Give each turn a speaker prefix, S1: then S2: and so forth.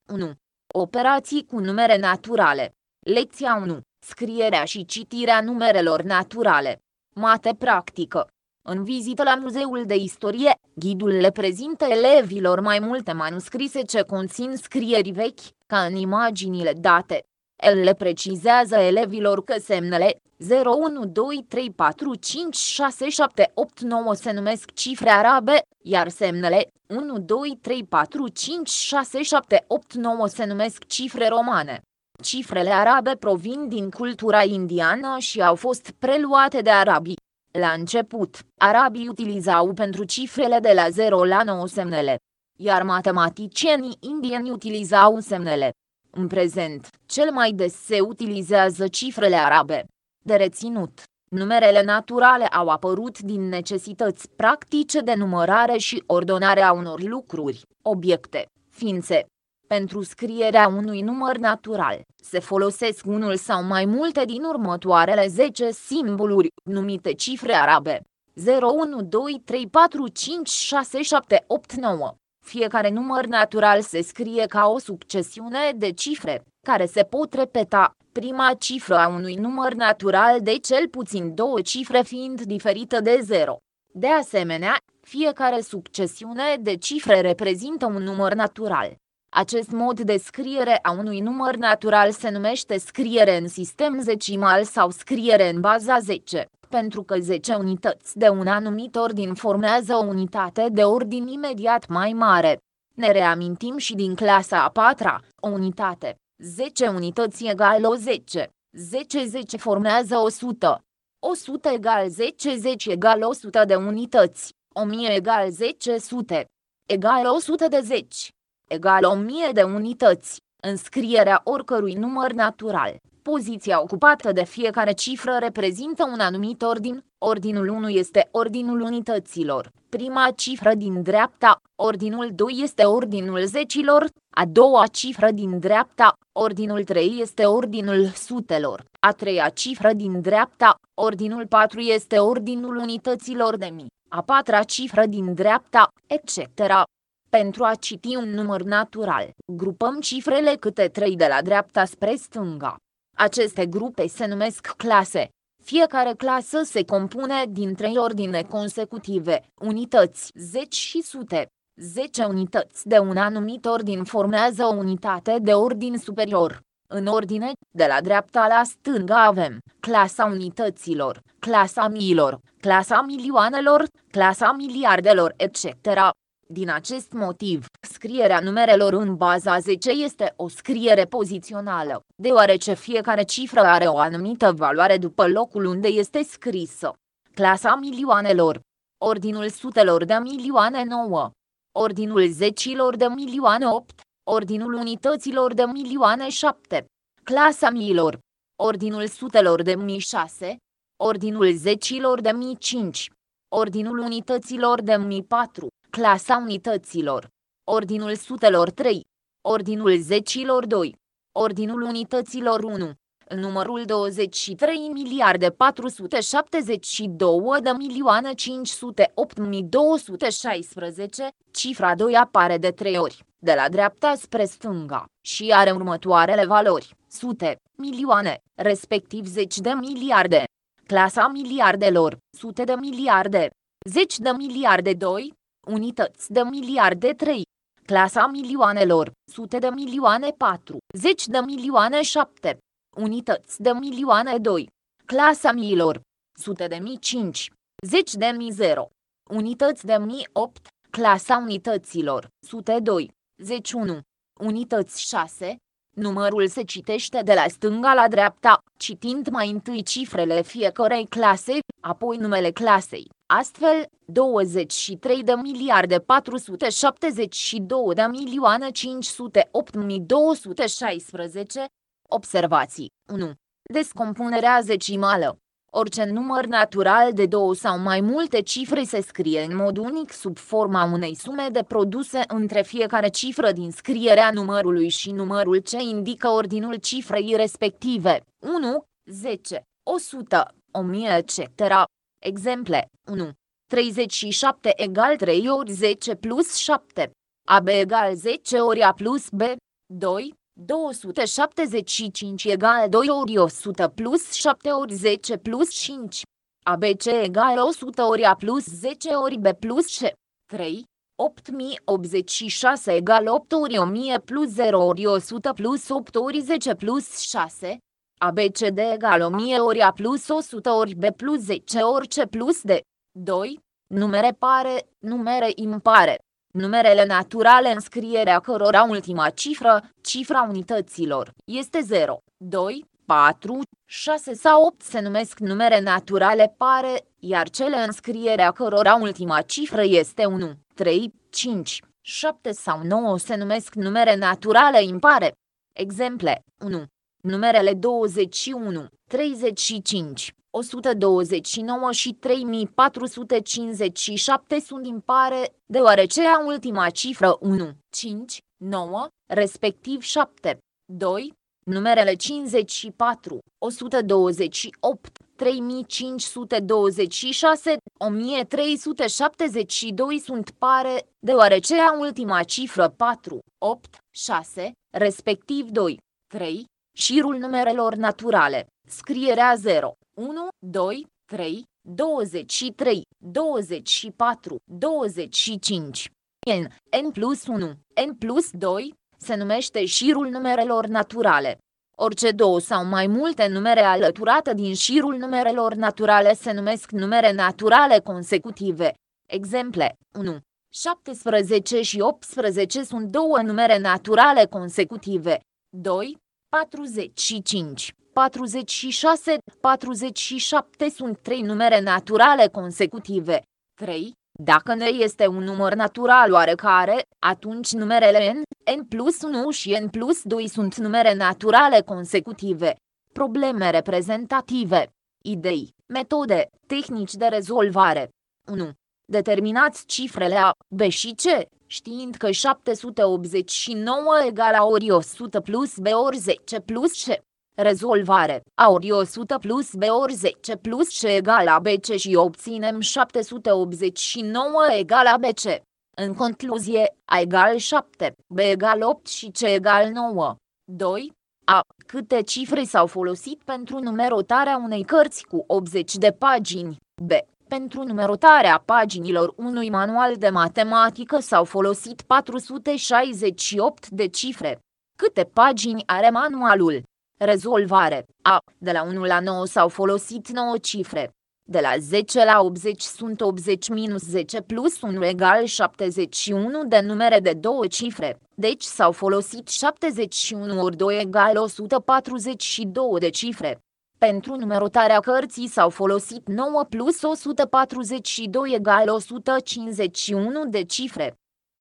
S1: 1. Operații cu numere naturale. Lecția 1. Scrierea și citirea numerelor naturale. Mate practică. În vizită la Muzeul de Istorie, ghidul le prezintă elevilor mai multe manuscrise ce conțin scrieri vechi, ca în imaginile date. El le precizează elevilor că semnele 0, 1, 2, 3, 4, 5, 6, 7, 8, 9 se numesc cifre arabe, iar semnele 1, 2, 3, 4, 5, 6, 7, 8, 9 se numesc cifre romane. Cifrele arabe provin din cultura indiană și au fost preluate de arabii. La început, arabii utilizau pentru cifrele de la 0 la 9 semnele, iar matematicienii indieni utilizau semnele. În prezent, cel mai des se utilizează cifrele arabe. De reținut, numerele naturale au apărut din necesități practice de numărare și ordonare a unor lucruri, obiecte, ființe. Pentru scrierea unui număr natural, se folosesc unul sau mai multe din următoarele 10 simboluri, numite cifre arabe. 0, 1, 2, 3, 4, 5, 6, 7, 8, 9. Fiecare număr natural se scrie ca o succesiune de cifre, care se pot repeta, prima cifră a unui număr natural de cel puțin 2 cifre fiind diferită de 0. De asemenea, fiecare succesiune de cifre reprezintă un număr natural. Acest mod de scriere a unui număr natural se numește scriere în sistem zecimal sau scriere în baza 10, pentru că 10 unități de un anumit ordin formează o unitate de ordin imediat mai mare. Ne reamintim și din clasa a 4-a, o unitate. 10 unități egal o 10. 10 formează 100. 100 egal 10 egal 100 de unități. 1000 egal 10 sute. Egal 100 de 10. Egal 1000 de unități. În scrierea oricărui număr natural, poziția ocupată de fiecare cifră reprezintă un anumit ordin. Ordinul 1 este ordinul unităților. Prima cifră din dreapta, ordinul 2 este ordinul zecilor. A doua cifră din dreapta, ordinul 3 este ordinul sutelor. A treia cifră din dreapta, ordinul 4 este ordinul unităților de mii. A patra cifră din dreapta, etc. Pentru a citi un număr natural, grupăm cifrele câte 3 de la dreapta spre stânga. Aceste grupe se numesc clase. Fiecare clasă se compune din 3 ordine consecutive, unități, zeci și sute. 10 unități de un anumit ordin formează o unitate de ordin superior. În ordine, de la dreapta la stânga avem clasa unităților, clasa miilor, clasa milioanelor, clasa miliardelor, etc. Din acest motiv, scrierea numerelor în baza 10 este o scriere pozițională, deoarece fiecare cifră are o anumită valoare după locul unde este scrisă. Clasa milioanelor, ordinul sutelor de milioane 9, ordinul zecilor de milioane 8, ordinul unităților de milioane 7, clasa miilor, ordinul sutelor de mii 6, ordinul zecilor de mii 5, ordinul unităților de mii 4, clasa unităților, ordinul sutelor 3, ordinul zecilor 2, ordinul unităților 1, numărul 23 miliarde 472 de milioane 508.216, cifra 2 apare de 3 ori, de la dreapta spre stânga, și are următoarele valori: sute, milioane, respectiv zeci de miliarde. Clasa miliardelor, sute de miliarde, zeci de miliarde 2, unități de miliarde 3. Clasa milioanelor, sute de milioane 4, zeci de milioane 7, unități de milioane 2. Clasa miilor, sute de mii 5, zeci de mii 0, unități de mii 8. Clasa unităților, sute 2, zeci 1, unități 6. Numărul se citește de la stânga la dreapta, citind mai întâi cifrele fiecărei clase, apoi numele clasei. Astfel, 23 de miliarde 472 de milioane 508.216. Observații. 1. Descompunerea zecimală. Orice număr natural de 2 sau mai multe cifre se scrie în mod unic sub forma unei sume de produse între fiecare cifră din scrierea numărului și numărul ce indică ordinul cifrei respective. 1, 10, 100, 1000, etc. Exemple. 1. 37 egal 3 ori 10 plus 7. AB egal 10 ori A plus B. 2. 275 egal 2 ori 100 plus 7 ori 10 plus 5. ABC egal 100 ori A plus 10 ori B plus C. 3. 8086 egal 8 ori 1000 plus 0 ori 100 plus 8 ori 10 plus 6. ABCD egal 1000 ori A plus 100 ori B plus 10 ori C plus D. 2. Numere pare, numere impare. Numerele naturale în scrierea cărora ultima cifra unităților, este 0, 2, 4, 6 sau 8 se numesc numere naturale pare, iar cele în scrierea cărora ultima cifră este 1, 3, 5, 7 sau 9 se numesc numere naturale impare. Exemple: 1. Numerele 21, 35, 129 și 3457 sunt impare, deoarece a ultima cifră 1, 5, 9, respectiv 7. 2. Numerele 54, 128, 3526, 1372 sunt pare, deoarece a ultima cifră 4, 8, 6, respectiv 2, 3. Șirul numerelor naturale. Scrierea 0, 1, 2, 3, 23, 24, 25. N plus 1, N plus 2, se numește șirul numerelor naturale. Orice două sau mai multe numere alăturate din șirul numerelor naturale se numesc numere naturale consecutive. Exemple: 1. 17 și 18 sunt două numere naturale consecutive. 2. 45, 46, 47 sunt trei numere naturale consecutive. 3. Dacă N este un număr natural oarecare, atunci numerele N plus 1 și N plus 2 sunt numere naturale consecutive. Probleme reprezentative. Idei, metode, tehnici de rezolvare. 1. Determinați cifrele A, B și C, știind că 789 egal A ori 100 plus B ori 10 plus C. Rezolvare: A ori 100 plus B ori 10 plus C egal ABC și obținem 789 egal ABC. În concluzie, A egal 7, B egal 8 și C egal 9. 2. A. Câte cifre s-au folosit pentru numerotarea unei cărți cu 80 de pagini? B. Pentru numerotarea paginilor unui manual de matematică s-au folosit 468 de cifre. Câte pagini are manualul? Rezolvare: A. De la 1 la 9 s-au folosit 9 cifre. De la 10 la 80 sunt 80 minus 10 plus 1 egal 71 de numere de două cifre, deci s-au folosit 71 ori 2 egal 142 de cifre. Pentru numerotarea cărții s-au folosit 9 plus 142 egal 151 de cifre.